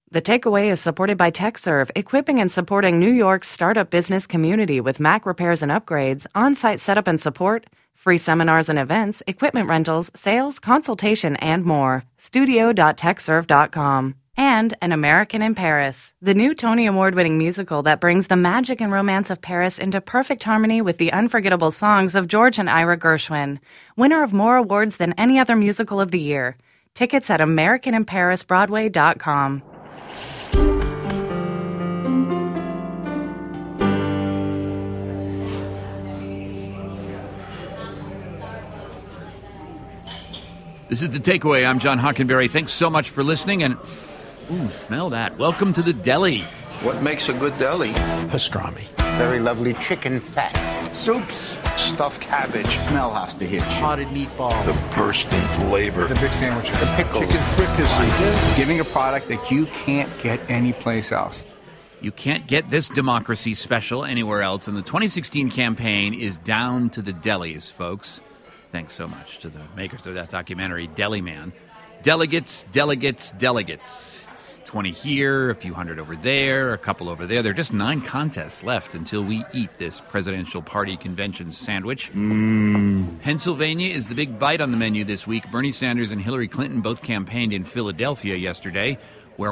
The Takeaway is supported by TechServe, equipping and supporting New York's startup business community with Mac repairs and upgrades, on-site setup and support, free seminars and events, equipment rentals, sales, consultation, and more. Studio.techserve.com. And An American in Paris, the new Tony Award-winning musical that brings the magic and romance of Paris into perfect harmony with the unforgettable songs of George and Ira Gershwin, winner of more awards than any other musical of the year. Tickets at AmericanInParisBroadway.com. This is The Takeaway. I'm John Hockenberry. Thanks so much for listening. And, ooh, smell that. Welcome to the deli. What makes a good deli? Pastrami. Very lovely chicken fat. Soups. Stuffed cabbage. Smell has to hit you. Potted meatball. The burst in flavor. The big sandwiches. The pickles. Chicken fricassee. Giving a product that you can't get anyplace else. You can't get this democracy special anywhere else, and the 2016 campaign is down to the delis, folks. Thanks so much to the makers of that documentary, Deli Man. Delegates, delegates, delegates. It's 20 here, a few hundred over there, a couple over there. There are just 9 contests left until we eat this presidential party convention sandwich. Pennsylvania is the big bite on the menu this week. Bernie Sanders and Hillary Clinton both campaigned in Philadelphia yesterday, where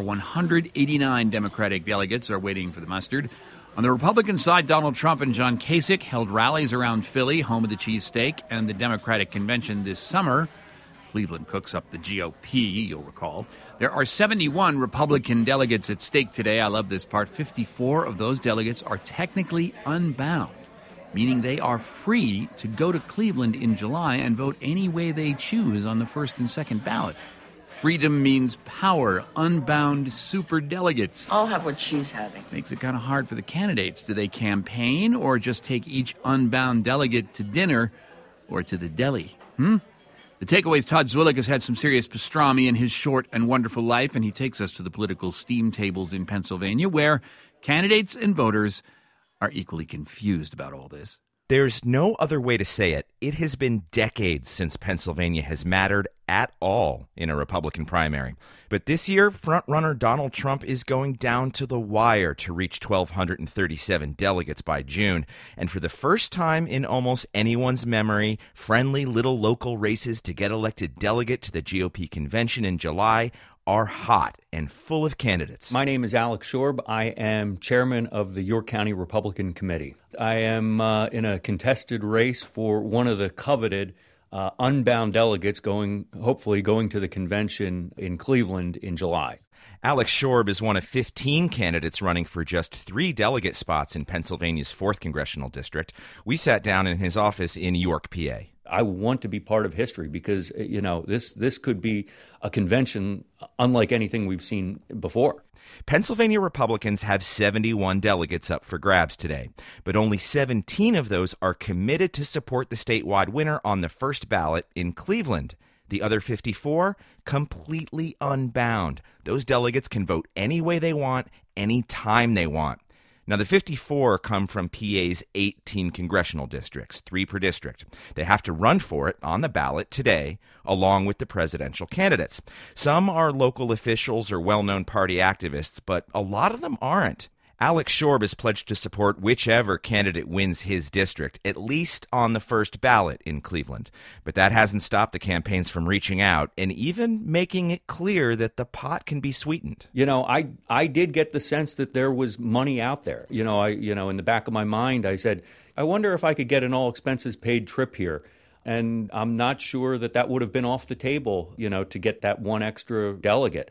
189 Democratic delegates are waiting for the mustard. On the Republican side, Donald Trump and John Kasich held rallies around Philly, home of the cheesesteak, and the Democratic convention this summer. Cleveland cooks up the GOP, you'll recall. There are 71 Republican delegates at stake today. I love this part. 54 of those delegates are technically unbound, meaning they are free to go to Cleveland in July and vote any way they choose on the first and second ballot. Freedom means power. Unbound superdelegates. I'll have what she's having. Makes it kind of hard for the candidates. Do they campaign or just take each unbound delegate to dinner or to the deli? The Takeaway's Todd Zwillich has had some serious pastrami in his short and wonderful life, and he takes us to the political steam tables in Pennsylvania, where candidates and voters are equally confused about all this. There's no other way to say it. It has been decades since Pennsylvania has mattered at all in a Republican primary. But this year, frontrunner Donald Trump is going down to the wire to reach 1,237 delegates by June. And for the first time in almost anyone's memory, friendly little local races to get elected delegate to the GOP convention in July are hot and full of candidates. My name is Alex Shorb. I am chairman of the York County Republican Committee. I am in a contested race for one of the coveted unbound delegates hopefully going to the convention in Cleveland in July. Alex Shorb is one of 15 candidates running for just 3 delegate spots in Pennsylvania's 4th Congressional District. We sat down in his office in York, PA. I want to be part of history because, this could be a convention unlike anything we've seen before. Pennsylvania Republicans have 71 delegates up for grabs today, but only 17 of those are committed to support the statewide winner on the first ballot in Cleveland. The other 54, completely unbound. Those delegates can vote any way they want, any time they want. Now, the 54 come from PA's 18 congressional districts, 3 per district. They have to run for it on the ballot today, along with the presidential candidates. Some are local officials or well-known party activists, but a lot of them aren't. Alex Shorb has pledged to support whichever candidate wins his district, at least on the first ballot in Cleveland. But that hasn't stopped the campaigns from reaching out and even making it clear that the pot can be sweetened. I did get the sense that there was money out there. In the back of my mind, I said, I wonder if I could get an all-expenses-paid trip here. And I'm not sure that would have been off the table, to get that one extra delegate.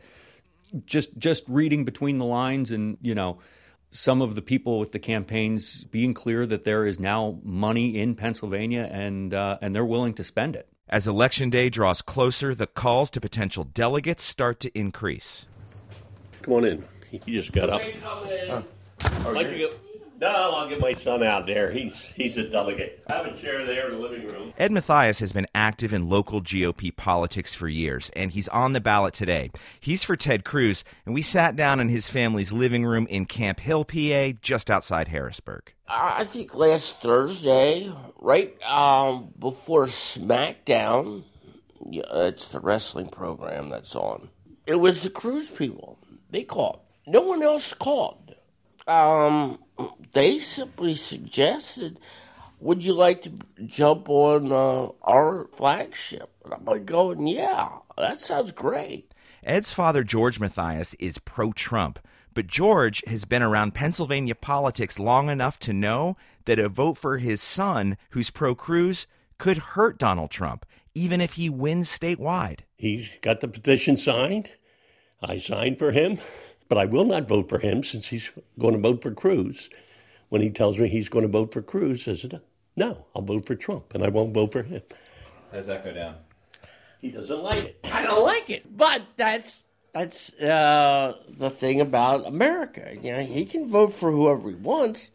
Just reading between the lines and, some of the people with the campaigns being clear that there is now money in Pennsylvania and they're willing to spend it. As Election Day draws closer, the calls to potential delegates start to increase. Come on in. He just got up. No, I'll get my son out there. He's a delegate. I have a chair there in the living room. Ed Mathias has been active in local GOP politics for years, and he's on the ballot today. He's for Ted Cruz, and we sat down in his family's living room in Camp Hill, PA, just outside Harrisburg. I think last Thursday, right before SmackDown, it's the wrestling program that's on. It was the Cruz people. They called. No one else called. They simply suggested, would you like to jump on our flagship? And I'm like going, yeah, that sounds great. Ed's father, George Mathias, is pro-Trump, but George has been around Pennsylvania politics long enough to know that a vote for his son, who's pro-Cruz, could hurt Donald Trump, even if he wins statewide. He's got the petition signed. I signed for him, but I will not vote for him since he's going to vote for Cruz. When he tells me he's going to vote for Cruz, I said, no, I'll vote for Trump, and I won't vote for him. How does that go down? He doesn't like it. I don't like it, but that's the thing about America. You know, he can vote for whoever he wants.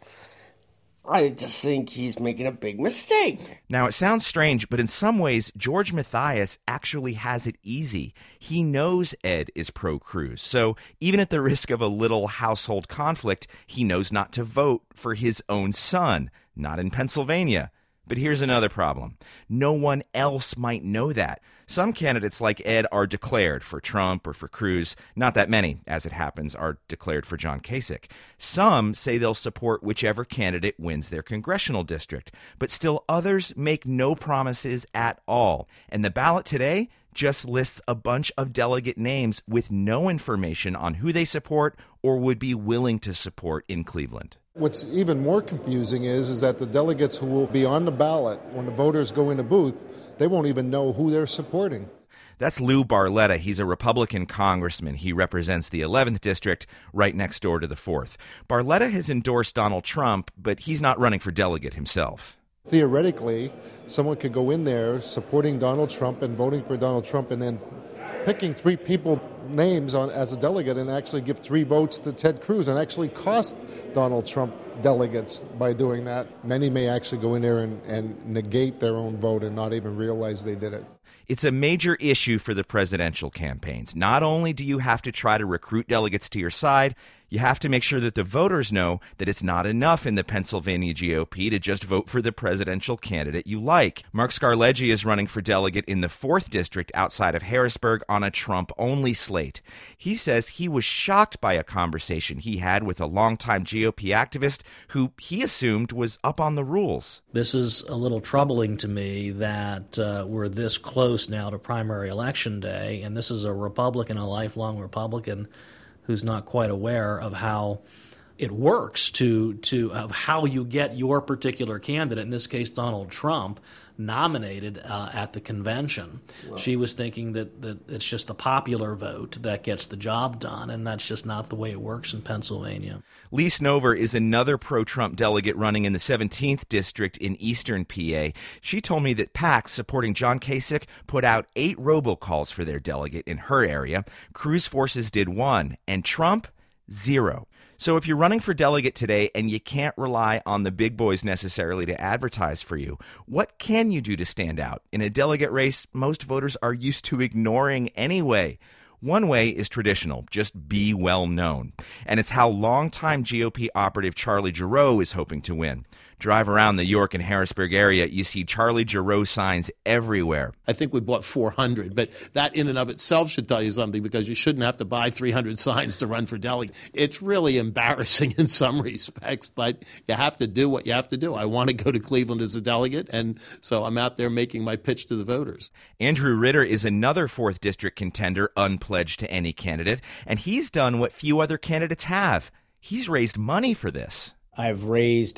I just think he's making a big mistake. Now, it sounds strange, but in some ways, George Mathias actually has it easy. He knows Ed is pro-Cruz, so even at the risk of a little household conflict, he knows not to vote for his own son, not in Pennsylvania. But here's another problem. No one else might know that. Some candidates like Ed are declared for Trump or for Cruz. Not that many, as it happens, are declared for John Kasich. Some say they'll support whichever candidate wins their congressional district. But still others make no promises at all. And the ballot today just lists a bunch of delegate names with no information on who they support or would be willing to support in Cleveland. What's even more confusing is that the delegates who will be on the ballot when the voters go in the booth, they won't even know who they're supporting. That's Lou Barletta. He's a Republican congressman. He represents the 11th district right next door to the 4th. Barletta has endorsed Donald Trump, but he's not running for delegate himself. Theoretically, someone could go in there supporting Donald Trump and voting for Donald Trump and then picking three people names on as a delegate and actually give 3 votes to Ted Cruz and actually cost Donald Trump delegates by doing that. Many may actually go in there and negate their own vote and not even realize they did it. It's a major issue for the presidential campaigns. Not only do you have to try to recruit delegates to your side, you have to make sure that the voters know that it's not enough in the Pennsylvania GOP to just vote for the presidential candidate you like. Mark Scarleggi is running for delegate in the 4th district outside of Harrisburg on a Trump-only slate. He says he was shocked by a conversation he had with a longtime GOP activist who he assumed was up on the rules. This is a little troubling to me that we're this close now to primary election day, and this is a Republican, a lifelong Republican, who's not quite aware of how it works of how you get your particular candidate, in this case Donald Trump, nominated at the convention. Wow. She was thinking that it's just the popular vote that gets the job done, and that's just not the way it works in Pennsylvania. Lee Snover is another pro-Trump delegate running in the 17th district in eastern PA. She told me that PAC, supporting John Kasich, put out 8 robocalls for their delegate in her area. Cruz forces did 1, and Trump, 0. So if you're running for delegate today and you can't rely on the big boys necessarily to advertise for you, what can you do to stand out? In a delegate race, most voters are used to ignoring anyway. One way is traditional, just be well known. And it's how longtime GOP operative Charlie Giroux is hoping to win. Drive around the York and Harrisburg area, you see Charlie Giroux signs everywhere. I think we bought 400, but that in and of itself should tell you something, because you shouldn't have to buy 300 signs to run for delegate. It's really embarrassing in some respects, but you have to do what you have to do. I want to go to Cleveland as a delegate, and so I'm out there making my pitch to the voters. Andrew Ritter is another 4th district contender, unpledged to any candidate, and he's done what few other candidates have. He's raised money for this. I've raised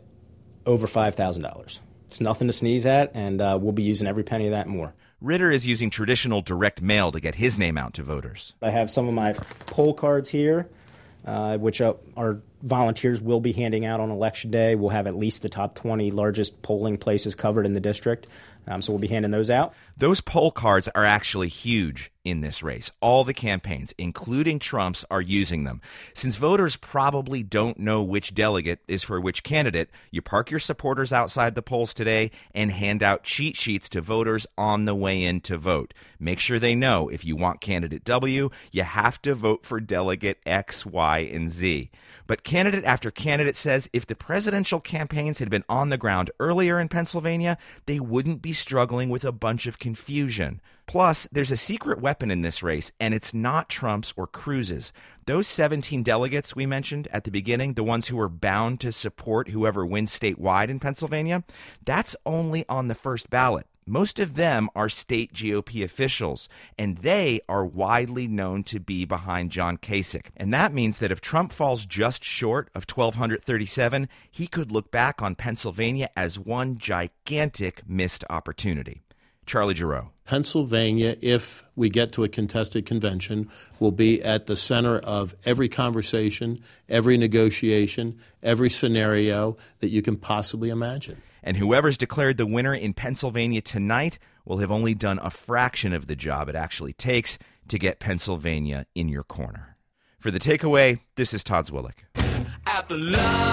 over $5,000. It's nothing to sneeze at, and we'll be using every penny of that and more. Ritter is using traditional direct mail to get his name out to voters. I have some of my poll cards here, which our volunteers will be handing out on Election Day. We'll have at least the top 20 largest polling places covered in the district, so we'll be handing those out. Those poll cards are actually huge in this race. All the campaigns, including Trump's, are using them. Since voters probably don't know which delegate is for which candidate, you park your supporters outside the polls today and hand out cheat sheets to voters on the way in to vote. Make sure they know if you want candidate W, you have to vote for delegate X, Y, and Z. But candidate after candidate says if the presidential campaigns had been on the ground earlier in Pennsylvania, they wouldn't be struggling with a bunch of confusion. Plus, there's a secret weapon in this race, and it's not Trump's or Cruz's. Those 17 delegates we mentioned at the beginning, the ones who are bound to support whoever wins statewide in Pennsylvania, that's only on the first ballot. Most of them are state GOP officials, and they are widely known to be behind John Kasich. And that means that if Trump falls just short of 1,237, he could look back on Pennsylvania as one gigantic missed opportunity. Charlie Giroux. Pennsylvania, if we get to a contested convention, will be at the center of every conversation, every negotiation, every scenario that you can possibly imagine. And whoever's declared the winner in Pennsylvania tonight will have only done a fraction of the job it actually takes to get Pennsylvania in your corner. For The Takeaway, this is Todd Zwillich. At the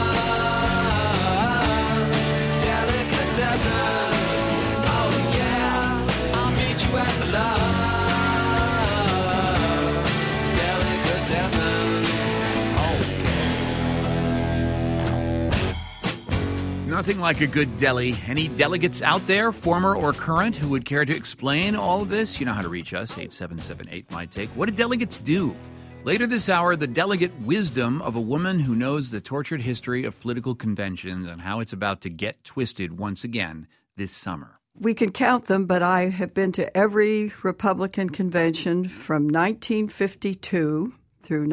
love delicatessen. Oh yeah, I'll meet you at the love delicatessen. Nothing like a good deli. Any delegates out there, former or current, who would care to explain all of this? You know how to reach us, 877-8-MY-TAKE. What do delegates do? Later this hour, the delegate wisdom of a woman who knows the tortured history of political conventions and how it's about to get twisted once again this summer. We can count them, but I have been to every Republican convention from 1952 through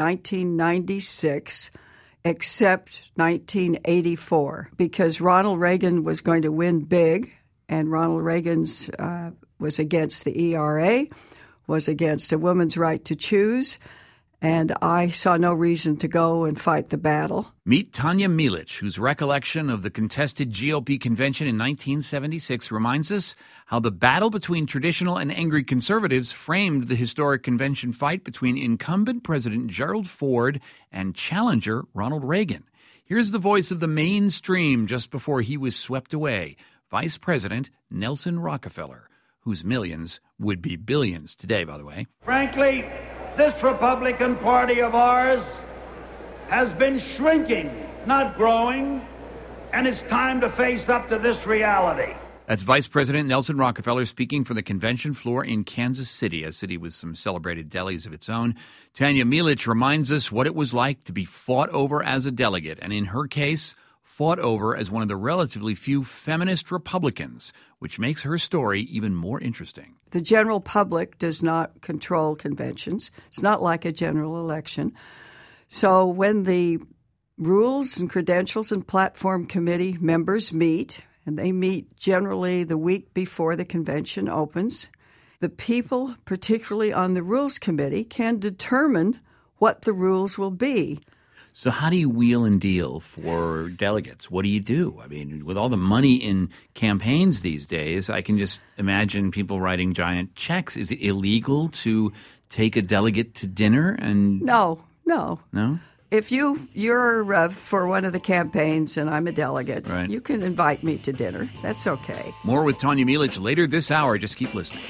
1996, except 1984, because Ronald Reagan was going to win big, and Ronald Reagan's was against the ERA, was against a woman's right to choose, and I saw no reason to go and fight the battle. Meet Tanya Milich, whose recollection of the contested GOP convention in 1976 reminds us how the battle between traditional and angry conservatives framed the historic convention fight between incumbent President Gerald Ford and challenger Ronald Reagan. Here's the voice of the mainstream just before he was swept away, Vice President Nelson Rockefeller, whose millions would be billions today, by the way. Frankly, this Republican Party of ours has been shrinking, not growing, and it's time to face up to this reality. That's Vice President Nelson Rockefeller speaking from the convention floor in Kansas City, a city with some celebrated delis of its own. Tanya Milich reminds us what it was like to be fought over as a delegate, and in her case, fought over as one of the relatively few feminist Republicans, which makes her story even more interesting. The general public does not control conventions. It's not like a general election. So when the Rules and Credentials and Platform Committee members meet, and they meet generally the week before the convention opens, the people, particularly on the Rules Committee, can determine what the rules will be. So how do you wheel and deal for delegates? What do you do? I mean, with all the money in campaigns these days, I can just imagine people writing giant checks. Is it illegal to take a delegate to dinner? And No? No? If you're for one of the campaigns and I'm a delegate, right, you can invite me to dinner. That's okay. More with Tanya Milich later this hour. Just keep listening.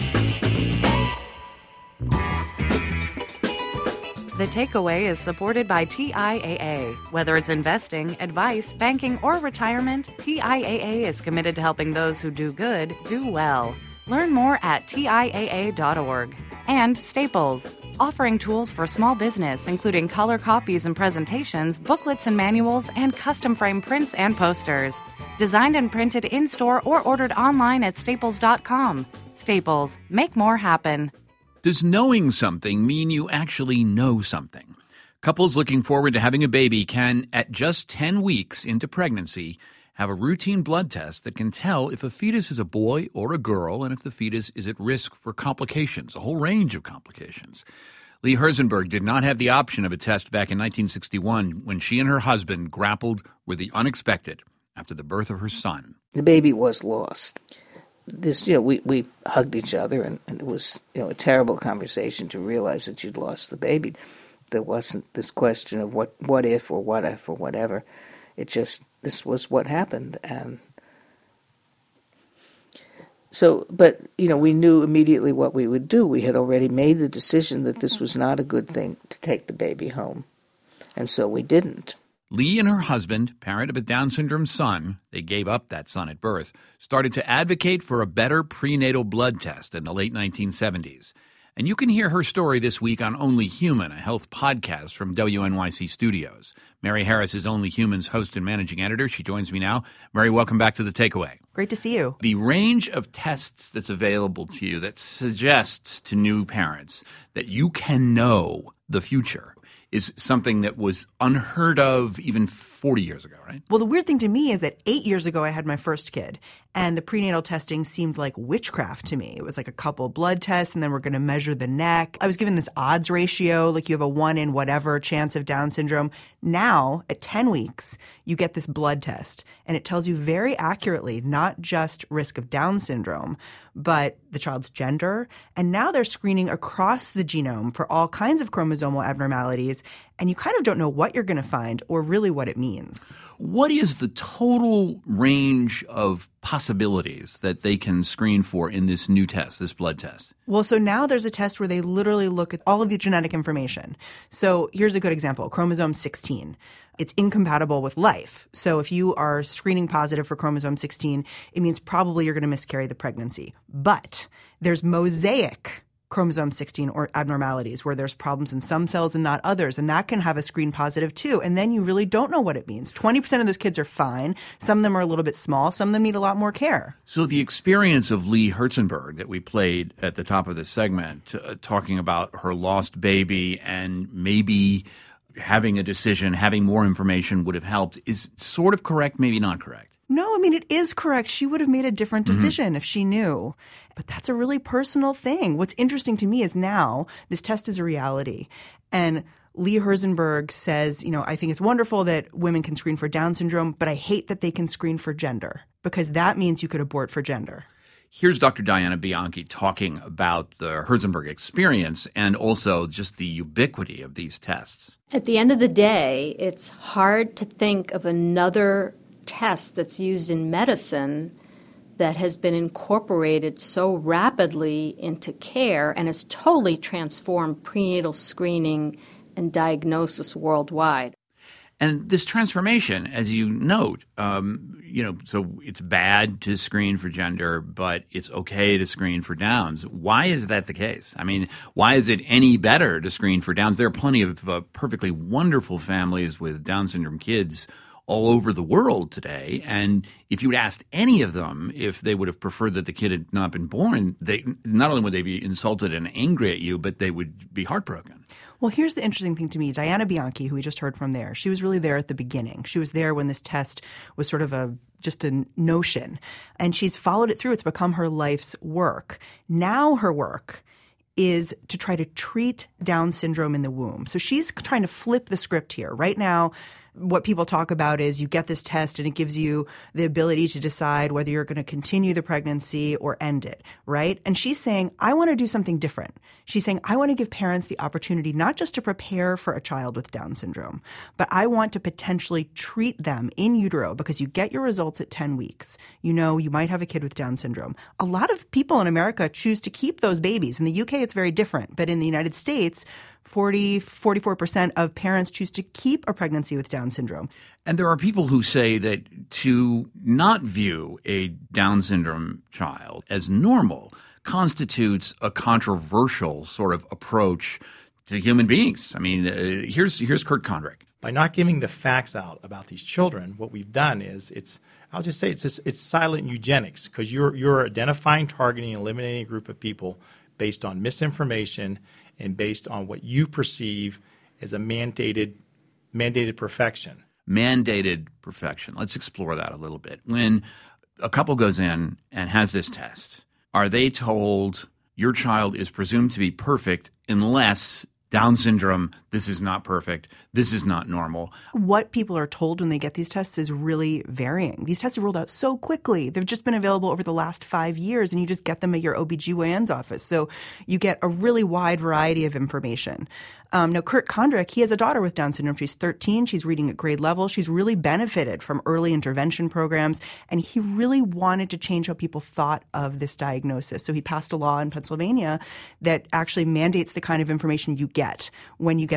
The Takeaway is supported by TIAA. Whether it's investing, advice, banking, or retirement, TIAA is committed to helping those who do good do well. Learn more at TIAA.org. And Staples, offering tools for small business, including color copies and presentations, booklets and manuals, and custom frame prints and posters. Designed and printed in-store or ordered online at staples.com. Staples, make more happen. Does knowing something mean you actually know something? Couples looking forward to having a baby can, at just 10 weeks into pregnancy, have a routine blood test that can tell if a fetus is a boy or a girl and if the fetus is at risk for complications, a whole range of complications. Lee Herzenberg did not have the option of a test back in 1961 when she and her husband grappled with the unexpected after the birth of her son. The baby was lost. We hugged each other, and it was, a terrible conversation to realize that you'd lost the baby. There wasn't this question of what if or what if or whatever. It just, this was what happened. And so, but, we knew immediately what we would do. We had already made the decision that this was not a good thing to take the baby home. And so we didn't. Lee and her husband, parent of a Down syndrome son, they gave up that son at birth, started to advocate for a better prenatal blood test in the late 1970s. And you can hear her story this week on Only Human, a health podcast from WNYC Studios. Mary Harris is Only Human's host and managing editor. She joins me now. Mary, welcome back to The Takeaway. Great to see you. The range of tests that's available to you that suggests to new parents that you can know the future is something that was unheard of even 40 years ago, right? Well, the weird thing to me is that 8 years ago I had my first kid, and the prenatal testing seemed like witchcraft to me. It was like a couple blood tests, and then we're going to measure the neck. I was given this odds ratio, like you have a 1 in whatever chance of Down syndrome. Now, at 10 weeks, you get this blood test, and it tells you very accurately not just risk of Down syndrome, but the child's gender. And now they're screening across the genome for all kinds of chromosomal abnormalities, and you kind of don't know what you're going to find or really what it means. What is the total range of possibilities that they can screen for in this new test, this blood test? Well, so now there's a test where they literally look at all of the genetic information. So here's a good example, chromosome 16. It's incompatible with life. So if you are screening positive for chromosome 16, it means probably you're going to miscarry the pregnancy. But there's mosaic chromosome 16 or abnormalities where there's problems in some cells and not others, and that can have a screen positive too. And then you really don't know what it means. 20% of those kids are fine. Some of them are a little bit small. Some of them need a lot more care. So the experience of Lee Herzenberg that we played at the top of this segment, talking about her lost baby and maybe having a decision, having more information would have helped, is sort of correct, maybe not correct? No, I mean, it is correct. She would have made a different decision if she knew. But that's a really personal thing. What's interesting to me is now this test is a reality. And Lee Herzenberg says, I think it's wonderful that women can screen for Down syndrome, but I hate that they can screen for gender because that means you could abort for gender. Here's Dr. Diana Bianchi talking about the Herzenberg experience and also just the ubiquity of these tests. At the end of the day, it's hard to think of another test that's used in medicine that has been incorporated so rapidly into care and has totally transformed prenatal screening and diagnosis worldwide. And this transformation, as you note, so it's bad to screen for gender, but it's okay to screen for Downs. Why is that the case? I mean, why is it any better to screen for Downs? There are plenty of perfectly wonderful families with Down syndrome kids all over the world today. And if you had asked any of them if they would have preferred that the kid had not been born, they not only would they be insulted and angry at you, but they would be heartbroken. Well, here's the interesting thing to me. Diana Bianchi, who we just heard from there, she was really there at the beginning. She was there when this test was sort of just a notion. And she's followed it through. It's become her life's work. Now her work is to try to treat Down syndrome in the womb. So she's trying to flip the script here. Right now, what people talk about is you get this test and it gives you the ability to decide whether you're going to continue the pregnancy or end it, right? And she's saying, I want to do something different. She's saying, I want to give parents the opportunity not just to prepare for a child with Down syndrome, but I want to potentially treat them in utero because you get your results at 10 weeks. You might have a kid with Down syndrome. A lot of people in America choose to keep those babies. In the UK, it's very different. But in the United States, 44% of parents choose to keep a pregnancy with Down syndrome. And there are people who say that to not view a Down syndrome child as normal constitutes a controversial sort of approach to human beings. I mean, here's Kurt Kondrick. By not giving the facts out about these children, what we've done is it's silent eugenics because you're identifying, targeting, eliminating a group of people based on misinformation and based on what you perceive as a mandated perfection. Mandated perfection. Let's explore that a little bit. When a couple goes in and has this test, are they told your child is presumed to be perfect unless Down syndrome, this is not perfect, this is not normal? What people are told when they get these tests is really varying. These tests are rolled out so quickly. They've just been available over the last 5 years, and you just get them at your OBGYN's office. So you get a really wide variety of information. Now, Kurt Kondrick, he has a daughter with Down syndrome. She's 13. She's reading at grade level. She's really benefited from early intervention programs, and he really wanted to change how people thought of this diagnosis. So he passed a law in Pennsylvania that actually mandates the kind of information you get when you get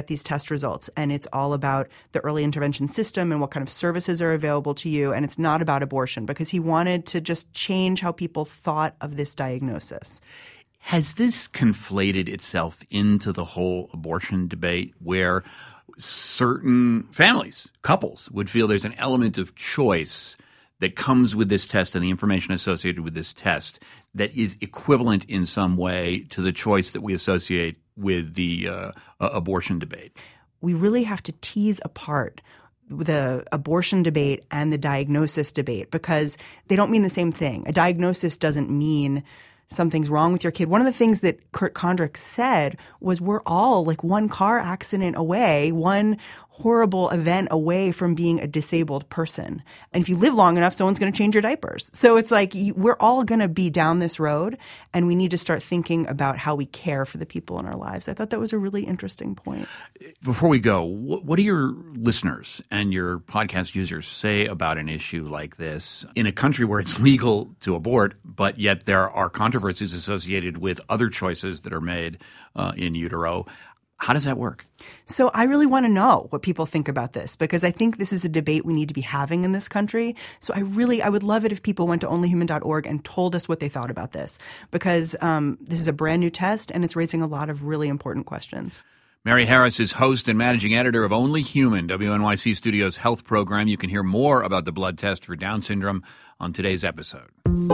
get these test results, and it's all about the early intervention system and what kind of services are available to you, and it's not about abortion, because he wanted to just change how people thought of this diagnosis. Has this conflated itself into the whole abortion debate where certain families, couples, would feel there's an element of choice that comes with this test and the information associated with this test that is equivalent in some way to the choice that we associate with the abortion debate? We really have to tease apart the abortion debate and the diagnosis debate, because they don't mean the same thing. A diagnosis doesn't mean something's wrong with your kid. One of the things that Kurt Kondrich said was we're all like one car accident away, one horrible event away from being a disabled person. And if you live long enough, someone's going to change your diapers. So it's like we're all going to be down this road, and we need to start thinking about how we care for the people in our lives. I thought that was a really interesting point. Before we go, what do your listeners and your podcast users say about an issue like this in a country where it's legal to abort, but yet there are controversies associated with other choices that are made in utero? How does that work? So I really want to know what people think about this, because I think this is a debate we need to be having in this country. So I would love it if people went to onlyhuman.org and told us what they thought about this, because this is a brand new test and it's raising a lot of really important questions. Mary Harris is host and managing editor of Only Human, WNYC Studios health program. You can hear more about the blood test for Down syndrome on today's episode.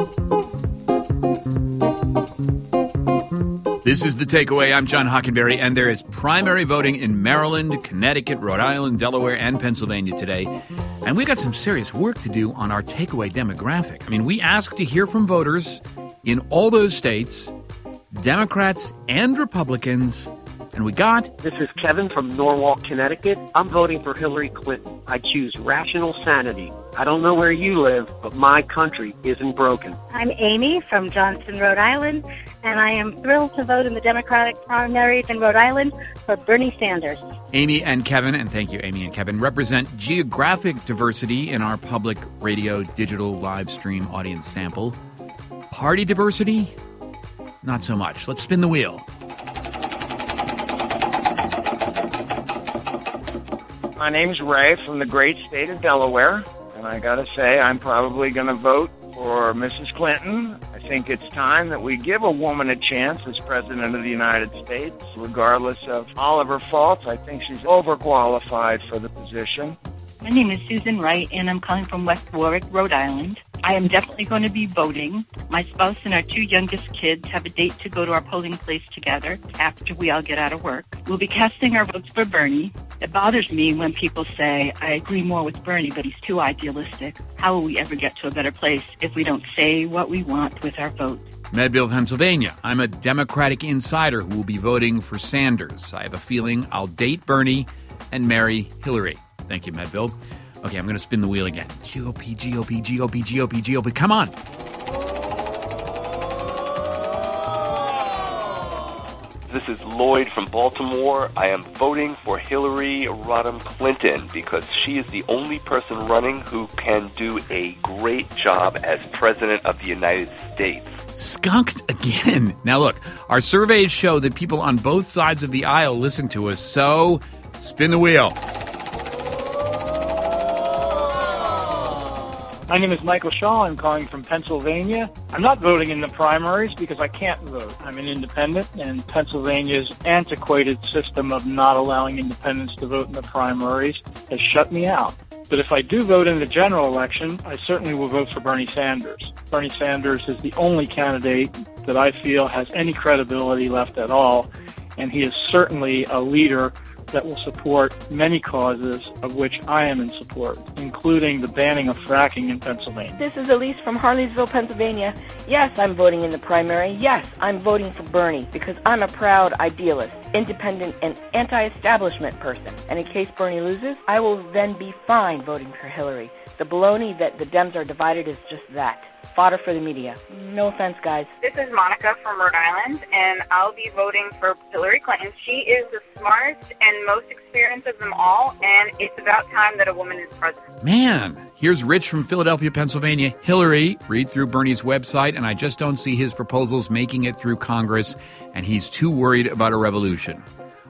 This is The Takeaway. I'm John Hockenberry, and there is primary voting in Maryland, Connecticut, Rhode Island, Delaware, and Pennsylvania today. And we've got some serious work to do on our takeaway demographic. I mean, we asked to hear from voters in all those states, Democrats and Republicans, and we got... This is Kevin from Norwalk, Connecticut. I'm voting for Hillary Clinton. I choose rational sanity. I don't know where you live, but my country isn't broken. I'm Amy from Johnston, Rhode Island, and I am thrilled to vote in the Democratic primaries in Rhode Island for Bernie Sanders. Amy and Kevin, and thank you, Amy and Kevin, represent geographic diversity in our public radio digital live stream audience sample. Party diversity? Not so much. Let's spin the wheel. My name's Ray from the great state of Delaware, and I gotta say I'm probably gonna vote for Mrs. Clinton. I think it's time that we give a woman a chance as President of the United States, regardless of all of her faults. I think she's overqualified for the position. My name is Susan Wright, and I'm calling from West Warwick, Rhode Island. I am definitely going to be voting. My spouse and our two youngest kids have a date to go to our polling place together after we all get out of work. We'll be casting our votes for Bernie. It bothers me when people say, I agree more with Bernie, but he's too idealistic. How will we ever get to a better place if we don't say what we want with our votes? Medville, Pennsylvania. I'm a Democratic insider who will be voting for Sanders. I have a feeling I'll date Bernie and marry Hillary. Thank you, Medville. Okay, I'm going to spin the wheel again. GOP, GOP, GOP, GOP, GOP. Come on. This is Lloyd from Baltimore. I am voting for Hillary Rodham Clinton because she is the only person running who can do a great job as President of the United States. Skunked again. Now, look, our surveys show that people on both sides of the aisle listen to us, so spin the wheel. My name is Michael Shaw. I'm calling from Pennsylvania. I'm not voting in the primaries because I can't vote. I'm an independent, and Pennsylvania's antiquated system of not allowing independents to vote in the primaries has shut me out. But if I do vote in the general election, I certainly will vote for Bernie Sanders. Bernie Sanders is the only candidate that I feel has any credibility left at all, and he is certainly a leader that will support many causes of which I am in support, including the banning of fracking in Pennsylvania. This is Elise from Harleysville, Pennsylvania. Yes, I'm voting in the primary. Yes, I'm voting for Bernie because I'm a proud idealist, independent, and anti-establishment person. And in case Bernie loses, I will then be fine voting for Hillary. The baloney that the Dems are divided is just that. Fodder for the media. No offense, guys. This is Monica from Rhode Island, and I'll be voting for Hillary Clinton. She is the smartest and most experienced of them all, and it's about time that a woman is president. Man, here's Rich from Philadelphia, Pennsylvania. Hillary, read through Bernie's website, and I just don't see his proposals making it through Congress, and he's too worried about a revolution.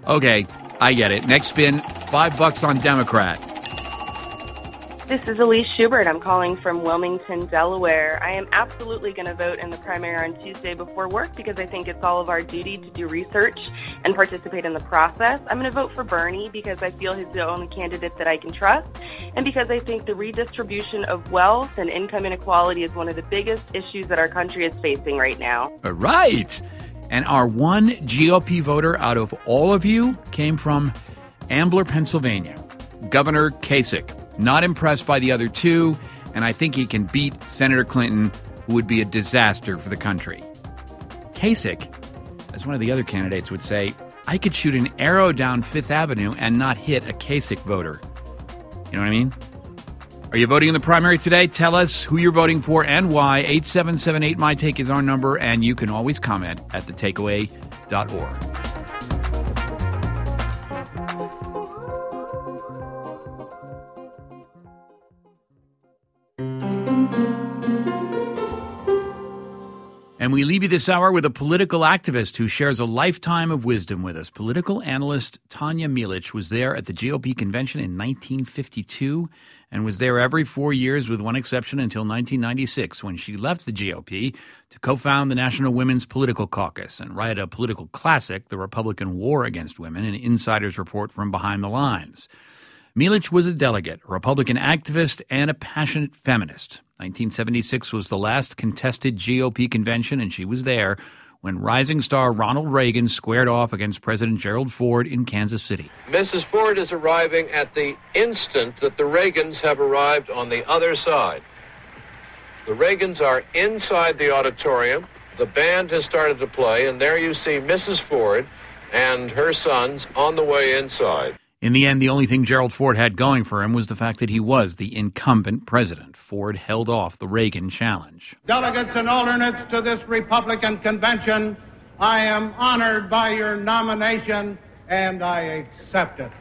Okay, I get it. Next spin, $5 on Democrat. This is Elise Schubert. I'm calling from Wilmington, Delaware. I am absolutely going to vote in the primary on Tuesday before work because I think it's all of our duty to do research and participate in the process. I'm going to vote for Bernie because I feel he's the only candidate that I can trust, and because I think the redistribution of wealth and income inequality is one of the biggest issues that our country is facing right now. All right. And our one GOP voter out of all of you came from Ambler, Pennsylvania. Governor Kasich. Not impressed by the other two, and I think he can beat Senator Clinton, who would be a disaster for the country. Kasich, as one of the other candidates would say, I could shoot an arrow down Fifth Avenue and not hit a Kasich voter. You know what I mean? Are you voting in the primary today? Tell us who you're voting for and why. 877-8MY-TAKE is our number, and you can always comment at thetakeaway.org. And we leave you this hour with a political activist who shares a lifetime of wisdom with us. Political analyst Tanya Milich was there at the GOP convention in 1952 and was there every 4 years with one exception until 1996 when she left the GOP to co-found the National Women's Political Caucus and write a political classic, The Republican War Against Women, an insider's report from behind the lines. Milich was a delegate, a Republican activist, and a passionate feminist. 1976 was the last contested GOP convention, and she was there when rising star Ronald Reagan squared off against President Gerald Ford in Kansas City. Mrs. Ford is arriving at the instant that the Reagans have arrived on the other side. The Reagans are inside the auditorium. The band has started to play, and there you see Mrs. Ford and her sons on the way inside. In the end, the only thing Gerald Ford had going for him was the fact that he was the incumbent president. Ford held off the Reagan challenge. Delegates and alternates to this Republican convention, I am honored by your nomination, and I accept it.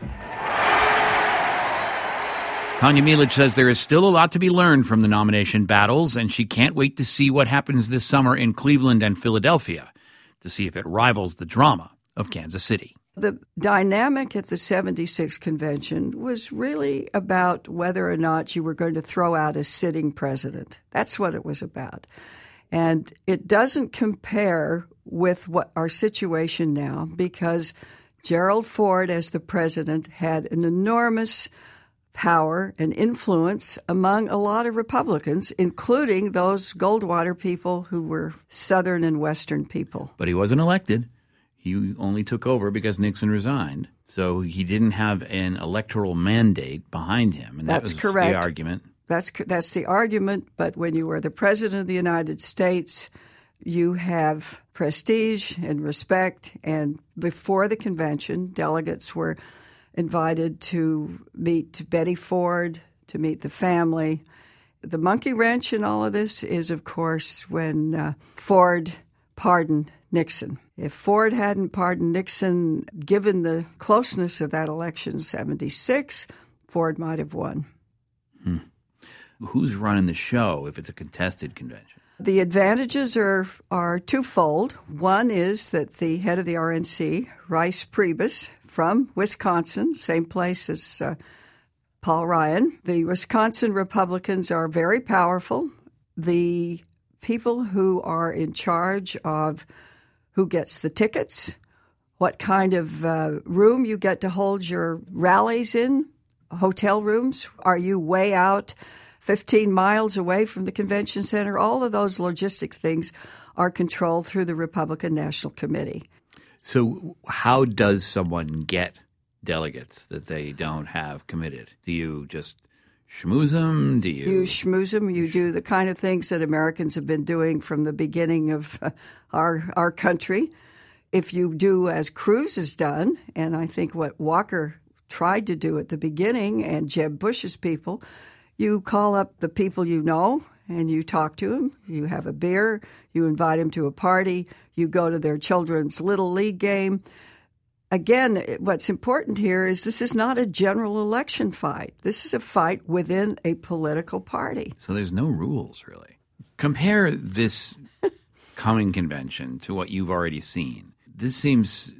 Tanya Milich says there is still a lot to be learned from the nomination battles, and she can't wait to see what happens this summer in Cleveland and Philadelphia to see if it rivals the drama of Kansas City. The dynamic at the 76 convention was really about whether or not you were going to throw out a sitting president. That's what it was about. And it doesn't compare with what our situation now because Gerald Ford, as the president, had an enormous power and influence among a lot of Republicans, including those Goldwater people who were Southern and Western people. But he wasn't elected. He only took over because Nixon resigned, so he didn't have an electoral mandate behind him. And That's that was correct. The argument. That's the argument, but when you are the president of the United States, you have prestige and respect, and before the convention, delegates were invited to meet Betty Ford, to meet the family. The monkey wrench in all of this is, of course, when Ford pardoned Nixon. If Ford hadn't pardoned Nixon, given the closeness of that election in 76, Ford might have won. Who's running the show if it's a contested convention? The advantages are twofold. One is that the head of the RNC, Rice Priebus, from Wisconsin, same place as Paul Ryan. The Wisconsin Republicans are very powerful. The people who are in charge of who gets the tickets, what kind of room you get to hold your rallies in, hotel rooms. Are you way out 15 miles away from the convention center? All of those logistics things are controlled through the Republican National Committee. So how does someone get delegates that they don't have committed? Do you just schmooze them? You schmooze them. You do the kind of things that Americans have been doing from the beginning of our country. If you do as Cruz has done, and I think what Walker tried to do at the beginning, and Jeb Bush's people, you call up the people you know and you talk to them. You have a beer. You invite them to a party. You go to their children's Little League game. Again, what's important here is this is not a general election fight. This is a fight within a political party. So there's no rules, really. Compare this coming convention to what you've already seen. This seems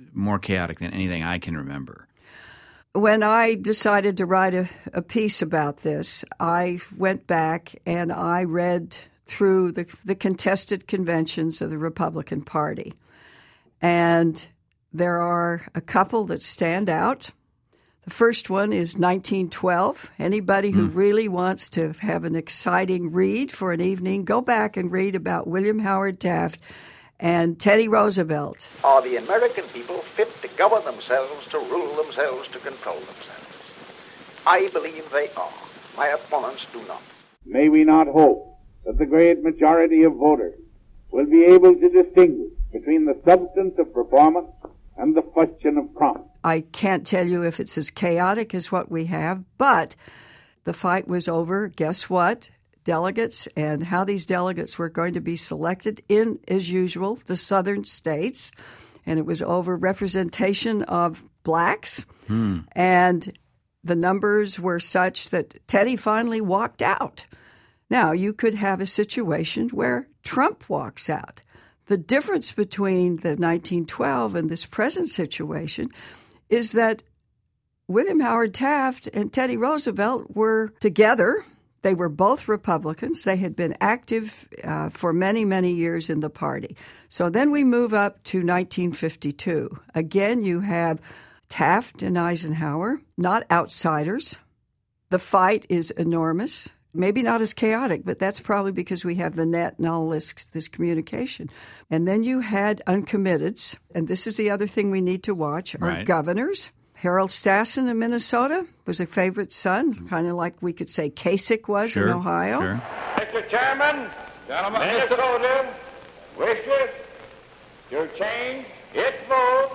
more chaotic than anything I can remember. When I decided to write a piece about this, I went back and I read through the contested conventions of the Republican Party. And there are a couple that stand out. The first one is 1912. Anybody who really wants to have an exciting read for an evening, go back and read about William Howard Taft and Teddy Roosevelt. Are the American people fit to govern themselves, to rule themselves, to control themselves? I believe they are. My opponents do not. May we not hope that the great majority of voters will be able to distinguish between the substance of performance and the question of promise? I can't tell you if it's as chaotic as what we have, but the fight was over. Guess what? Delegates and how these delegates were going to be selected in, as usual, the southern states. And it was over representation of blacks. And the numbers were such that Teddy finally walked out. Now, you could have a situation where Trump walks out. The difference between the 1912 and this present situation is that William Howard Taft and Teddy Roosevelt were together. They were both Republicans. They had been active for many, many years in the party. So then we move up to 1952. Again, you have Taft and Eisenhower, not outsiders. The fight is enormous. Maybe not as chaotic, but that's probably because we have the net and all this communication. And then you had uncommitteds, and this is the other thing we need to watch, are governors. Harold Stassen in Minnesota was a favorite son, kind of like we could say Kasich was in Ohio. Sure. Mr. Chairman, gentlemen, Minnesota wishes to change its vote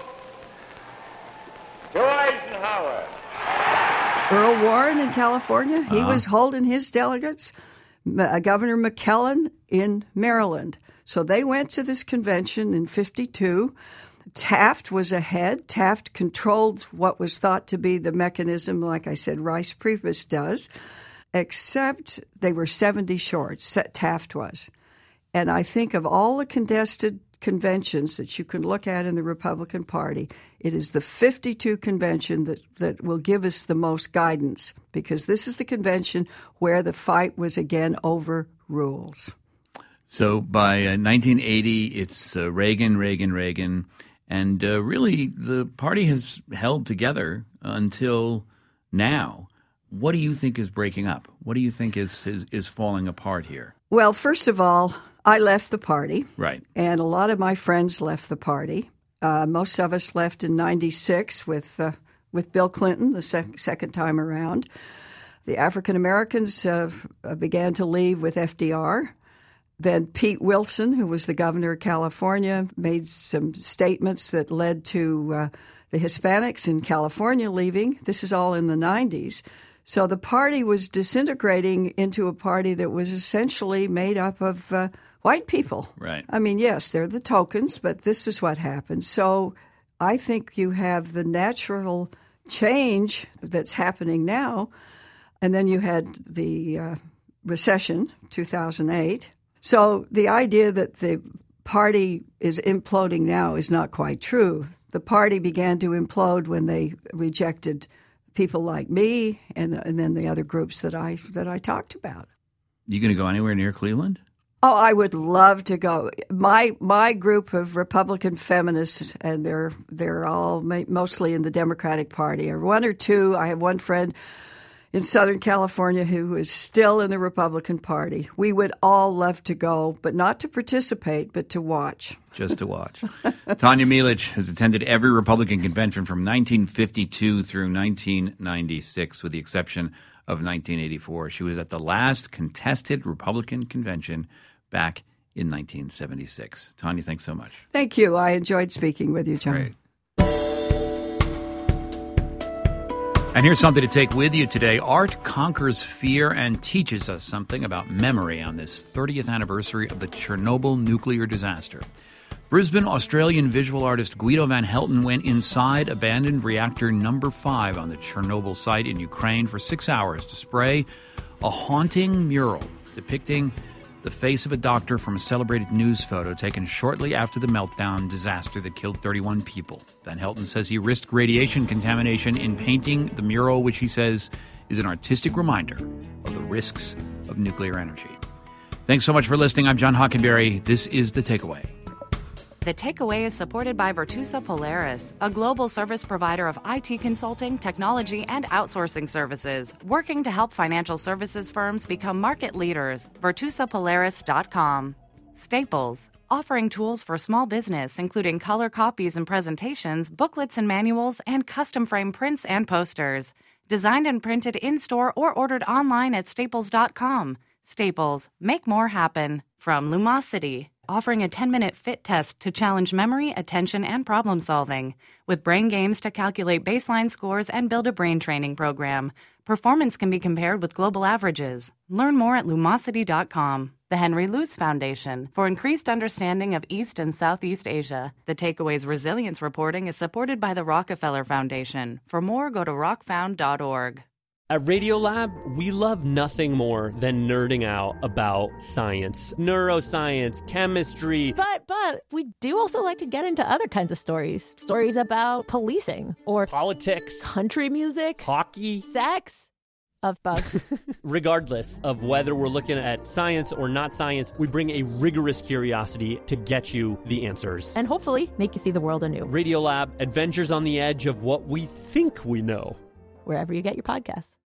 to Eisenhower. Earl Warren in California, he was holding his delegates. Governor McClellan in Maryland. So they went to this convention in 52. Taft was ahead. Taft controlled what was thought to be the mechanism, like I said, Rice Priebus does, except they were 70 short, Taft was. And I think of all the contested conventions that you can look at in the Republican Party, it is the 52 convention that will give us the most guidance, because this is the convention where the fight was again over rules. So by 1980, it's Reagan, and really the party has held together until now. What do you think is breaking up? What do you think is falling apart here? Well, first of all, I left the party. Right. And a lot of my friends left the party. Most of us left in 96 with Bill Clinton the second time around. The African Americans began to leave with FDR. Then Pete Wilson, who was the governor of California, made some statements that led to the Hispanics in California leaving. This is all in the 90s. So the party was disintegrating into a party that was essentially made up of white people. Right. I mean, yes, they're the tokens, but this is what happened. So I think you have the natural change that's happening now, and then you had the recession, 2008. So the idea that the party is imploding now is not quite true. The party began to implode when they rejected people like me and then the other groups that I talked about. You going to go anywhere near Cleveland? Oh, I would love to go. My group of Republican feminists, and they're all mostly in the Democratic Party, or one or two. I have one friend in Southern California who is still in the Republican Party. We would all love to go, but not to participate, but to watch. Just to watch. Tanya Milich has attended every Republican convention from 1952 through 1996, with the exception of 1984. She was at the last contested Republican convention back in 1976. Tanya, thanks so much. Thank you. I enjoyed speaking with you, John. Great. And here's something to take with you today. Art conquers fear and teaches us something about memory on this 30th anniversary of the Chernobyl nuclear disaster. Brisbane, Australian visual artist Guido van Helten went inside abandoned reactor number 5 on the Chernobyl site in Ukraine for 6 hours to spray a haunting mural depicting the face of a doctor from a celebrated news photo taken shortly after the meltdown disaster that killed 31 people. Van Helton says he risked radiation contamination in painting the mural, which he says is an artistic reminder of the risks of nuclear energy. Thanks so much for listening. I'm John Hockenberry. This is The Takeaway. The Takeaway is supported by Virtusa Polaris, a global service provider of IT consulting, technology, and outsourcing services, working to help financial services firms become market leaders. VirtusaPolaris.com. Staples, offering tools for small business, including color copies and presentations, booklets and manuals, and custom frame prints and posters. Designed and printed in-store or ordered online at Staples.com. Staples, make more happen. From Lumosity, offering a 10-minute fit test to challenge memory, attention, and problem solving, with brain games to calculate baseline scores and build a brain training program. Performance can be compared with global averages. Learn more at Lumosity.com. The Henry Luce Foundation, for increased understanding of East and Southeast Asia. The Takeaway's resilience reporting is supported by the Rockefeller Foundation. For more, go to rockfound.org. At Radiolab, we love nothing more than nerding out about science, neuroscience, chemistry. But we do also like to get into other kinds of stories. Stories about policing or politics, country music, hockey, sex, of bugs. Regardless of whether we're looking at science or not science, we bring a rigorous curiosity to get you the answers. And hopefully make you see the world anew. Radiolab, adventures on the edge of what we think we know. Wherever you get your podcasts.